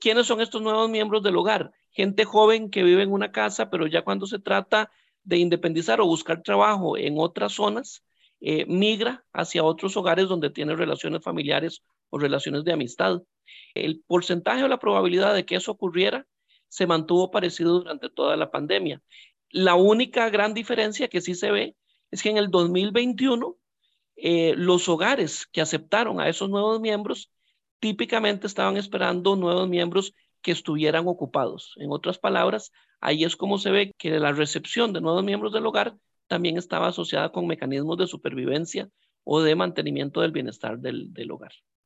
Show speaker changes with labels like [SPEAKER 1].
[SPEAKER 1] ¿Quiénes son estos nuevos miembros del hogar? Gente joven que vive en una casa, pero ya cuando se trata de independizar o buscar trabajo en otras zonas, migra hacia otros hogares donde tiene relaciones familiares o relaciones de amistad. El porcentaje o la probabilidad de que eso ocurriera se mantuvo parecido durante toda la pandemia. La única gran diferencia que sí se ve es que en el 2021 los hogares que aceptaron a esos nuevos miembros típicamente estaban esperando nuevos miembros que estuvieran ocupados. En otras palabras, ahí es como se ve que la recepción de nuevos miembros del hogar también estaba asociada con mecanismos de supervivencia o de mantenimiento del bienestar del hogar.